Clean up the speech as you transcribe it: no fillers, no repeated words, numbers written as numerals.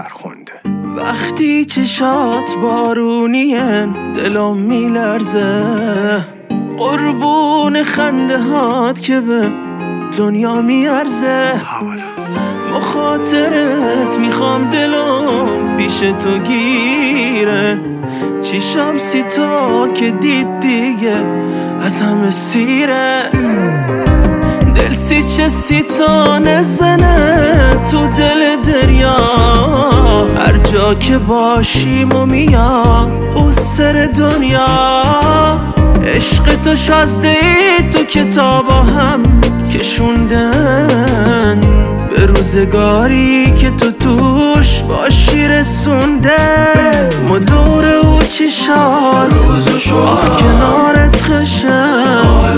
فرخنده. وقتی چشات بارونین دلم میلرزه، قربون خنده هات که به دنیا میارزه. مخاطرت میخوام دلم پیش تو گیره، چیشم سیتا که دید دیگه از همه سیره. دل سیچه سیتا نزنه تو دل دریا، هر جا که باشیم و میام او سر دنیا. عشق تو شازده تو کتابا هم کشوندن، به روزگاری که تو توش باشی رسوندن. مدور او چی شاد آه کنارت خشم،